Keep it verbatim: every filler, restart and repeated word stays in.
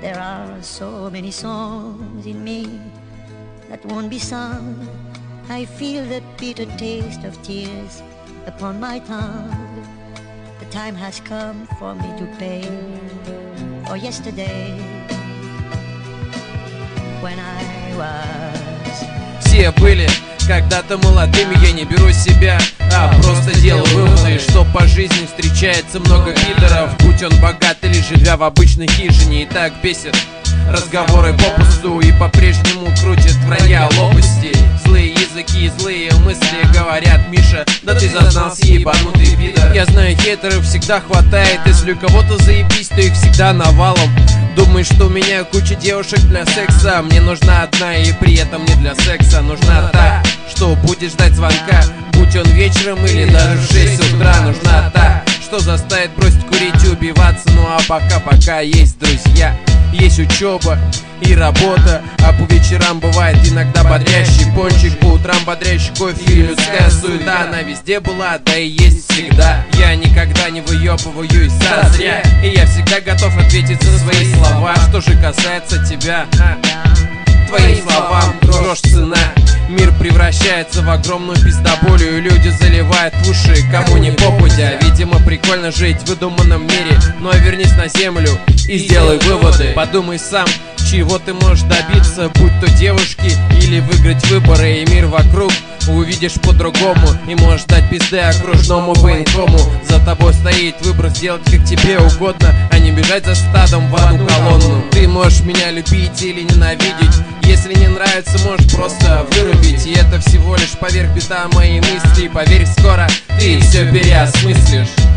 There are so many songs in me that won't be sung. I feel the bitter taste of tears upon my tongue. The time has come for me to pay for yesterday when I was. Все были когда-то молодыми, я не беру себя, а просто делаю выводы, что по жизни встречается много пидоров, будь он богат или живя в обычной хижине. И так бесит разговоры попусту, и по-прежнему крутит вранья лопасти. Злые языки, злые мысли говорят: Миша, да ты зазнался, ебанутый пидор. Я знаю, хейтеров всегда хватает, если у кого-то заебись, то их всегда навалом. Думаешь, что у меня куча девушек для секса? Мне нужна одна, и при этом не для секса. Нужна та, что будет ждать звонка, будь он вечером или даже в шесть утра. Нужна та, что заставит бросить курить и убиваться. Ну а пока-пока есть друзья, есть учеба и работа, а по вечерам бывает иногда бодрящий пончик, по утрам бодрящий кофе и людская суета. Она везде была, да и есть всегда. Я никогда не выебываюсь зазря, и я всегда готов ответить за свои слова. Что же касается тебя, твоим словам грош цена. Мир превращается в огромную пиздоболию, и люди заливают в уши, кому не попадя. Видимо, прикольно жить в выдуманном мире, но вернись на землю и сделай выводы. Подумай сам, чего ты можешь добиться, будь то девушки или выиграть выборы, и мир вокруг увидишь по-другому, и можешь дать пизды окружному военкому. За тобой стоит выбор сделать как тебе угодно, а не бежать за стадом в одну колонну. Ты можешь меня любить или ненавидеть, если не нравится, можешь просто вырубить. И это всего лишь поверх бита моей мысли. Поверь, скоро ты все переосмыслишь.